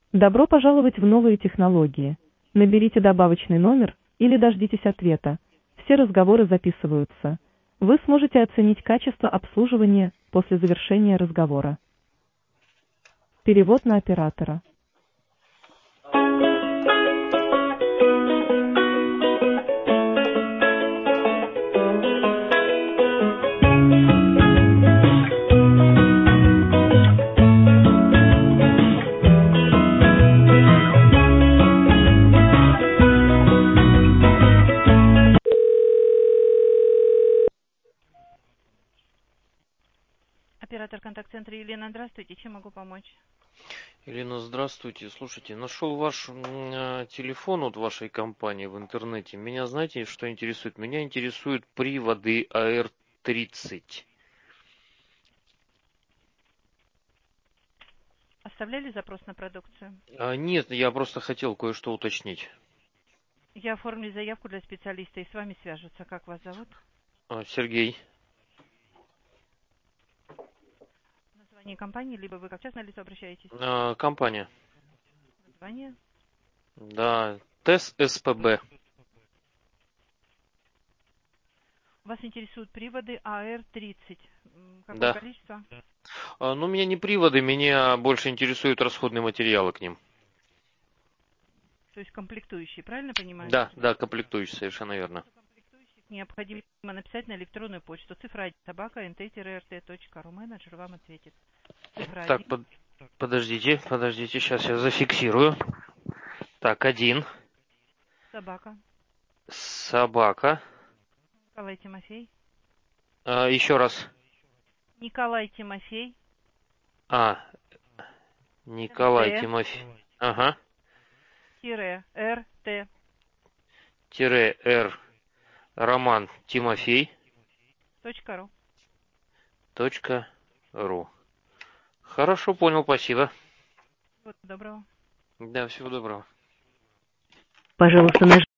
Добро пожаловать в новые технологии. Наберите добавочный номер или дождитесь ответа. Все разговоры записываются. Вы сможете оценить качество обслуживания после завершения разговора. Перевод на оператора. Оператор контакт-центра Елена, здравствуйте. Чем могу помочь? Елена, здравствуйте. Слушайте, нашел ваш телефон от вашей компании в интернете. Меня, знаете, что интересует? Меня интересуют приводы AR30. Оставляли запрос на продукцию? Нет, я просто хотел кое-что уточнить. Я оформлю заявку для специалиста и с вами свяжутся. Как вас зовут? Сергей. Название компании, либо вы как частное лицо обращаетесь? Компания. Название? Да, ТЭС СПБ. Вас интересуют приводы AR30. Какое Да. количество? Ну, меня не приводы, меня больше интересуют расходные материалы к ним. То есть комплектующие, правильно понимаю? Да, комплектующие, совершенно верно. Комплектующих необходимо написать на электронную почту. Цифра 1 собака nt-rt.ru. Менеджер вам ответит. Цифра Так, 1. подождите, сейчас я зафиксирую. Так, 1. Собака. Собака. Николай Тимофей. Еще раз. Николай Тимофей. Николай nt Тимофей. Ага. rt. Р. Роман Тимофей. .ру. .ру. Хорошо, понял, спасибо. Всего доброго. Да, всего доброго. Пожалуйста, нажмите